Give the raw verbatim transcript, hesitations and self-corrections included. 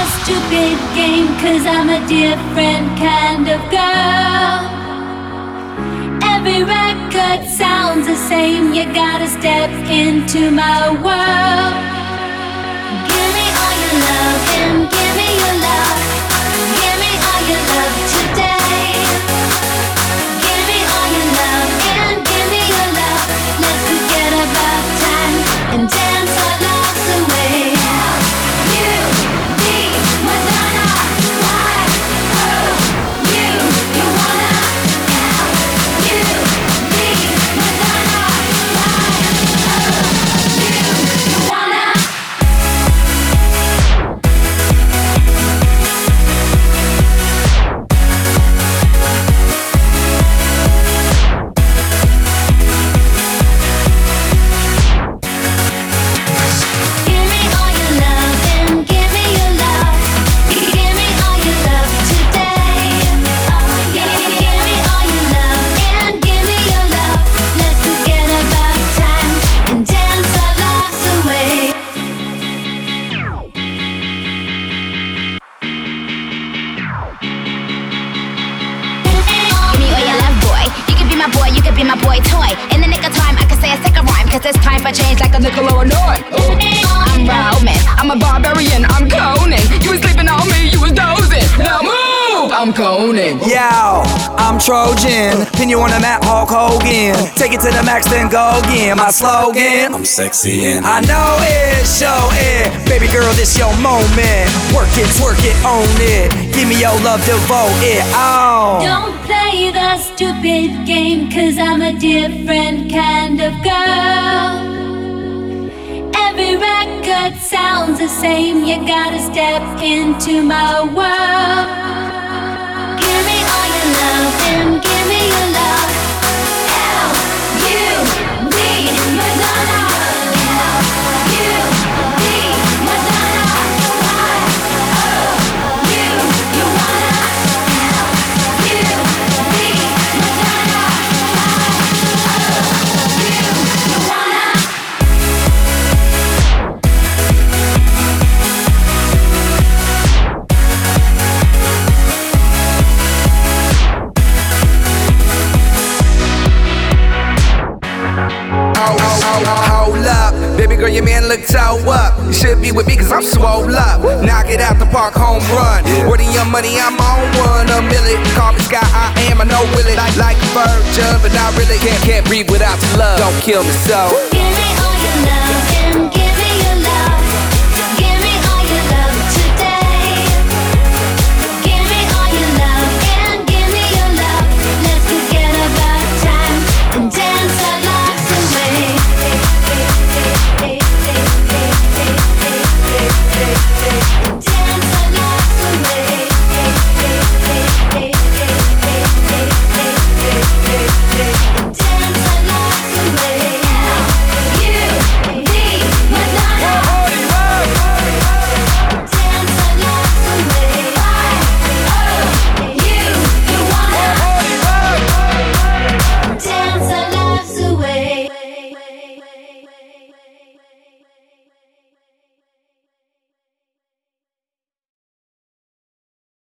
stupid game, 'cause I'm a different kind of girl. Every record sounds the same, you gotta step into my world. Give me all your love and give me your love. Give me all your love today. Give me all your love and give me your love. Let's forget about time and dance our lives away. You, me, Madonna, why, who, you, you wanna, now. You, me, Madonna, why, who, you, you wanna. Give me all your love and give me your love. Give me all your love today. Oh yeah. Give me all your love and give me your love. Let's forget about time and dance our lives away. Give me all your love, boy. You can be my boy, you can be my boy toy. In the nick of time, I can say a second rhyme, 'cause it's time for change like a nickel or a noy. I'm Roman, I'm a barbarian, I'm Conan. You was sleeping on me, you was dozing. Now move, I'm Conan. Yo, I'm Trojan, pin you on the map, Hulk Hogan. Take it to the max, then go again. My slogan, I'm sexy and I know it, show it. Baby girl, this your moment. Work it, twerk it, own it. Give me your love, devote it. Oh, Don't play the stupid game, 'cause I'm a different kind of girl. Every record sounds the same, you gotta step into my world. Give me all your love and give me your love. L, U, me, Madonna. L, U, me, Madonna. Why, oh, you, you wanna. L, U, me, Madonna. Why, oh, you, you wanna. hold up. Baby girl, your man look toe up. You should be with me cause I'm swole up. Knock it out the park, home run. Where the young money, I'm on one. A million, call me Sky, I am, I know will it. Like, like a virgin, but not really. Can't, can't breathe without your love. Don't kill me so. Give me all